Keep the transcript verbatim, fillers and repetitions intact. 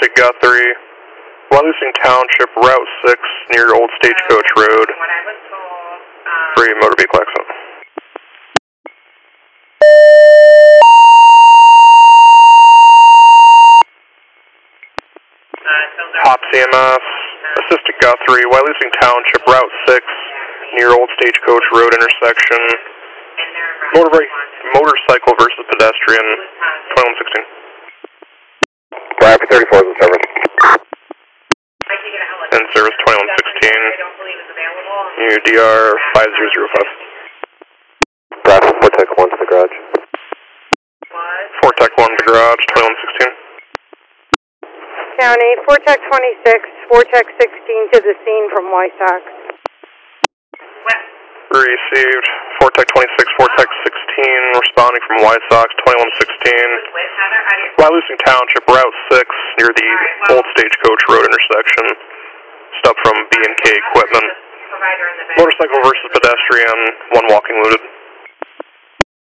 to Guthrie, Wyalusing Township, Route six, near Old Stagecoach Road. Free motor vehicle accident. Hop C M S, assist to Guthrie, Wyalusing Township, Route six, near Old Stagecoach Road intersection. Motor, motorcycle versus pedestrian, twenty-one sixteen. Rapid thirty-four is in service. In service twenty-one sixteen. U D R five zero zero five. Rapid four Tech one to the garage. four Tech one to the garage, twenty-one sixteen. County, four Tech twenty-six, four Tech sixteen to the scene from Wysox. Received. four Tech twenty-six, four Tech sixteen, responding from Wysox, twenty-one sixteen. Wyalusing Township, Route six, near the Old Stagecoach Road intersection. Stop from B and K Equipment. Motorcycle versus pedestrian, one walking looted.